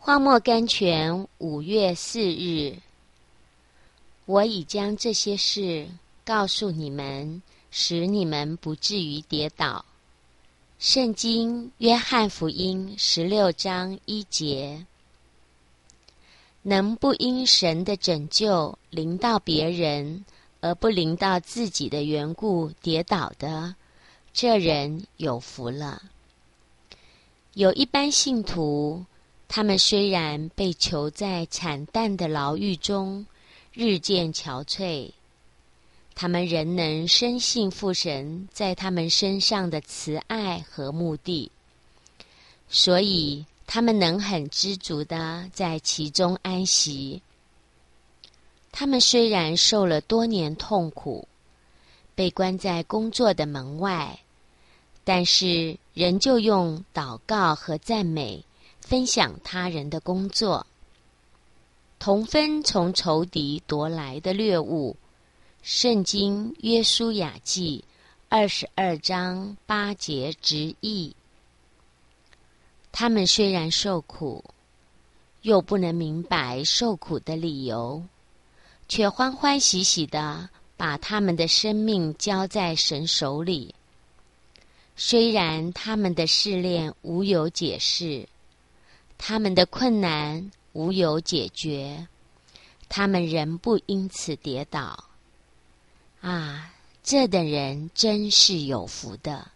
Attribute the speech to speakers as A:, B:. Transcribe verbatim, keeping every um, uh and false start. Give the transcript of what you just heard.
A: 荒漠甘泉五月四日，我已将这些事告诉你们，使你们不至于跌倒。圣经约翰福音十六章一节，能不因神的拯救临到别人，而不临到自己的缘故跌倒的，这人有福了。有一般信徒，他们虽然被囚在惨淡的牢狱中，日渐憔悴，他们仍能深信父神在他们身上的慈爱和目的，所以他们能很知足地在其中安息。他们虽然受了多年痛苦，被关在工作的门外，但是仍旧用祷告和赞美分享他人的工作，同分从仇敌夺来的掠物。圣经约书亚记二十二章八节直译。他们虽然受苦，又不能明白受苦的理由，却欢欢喜喜地把他们的生命交在神手里。虽然他们的试炼无有解释，他们的困难无有解决，他们仍不因此跌倒。啊，这等人真是有福的。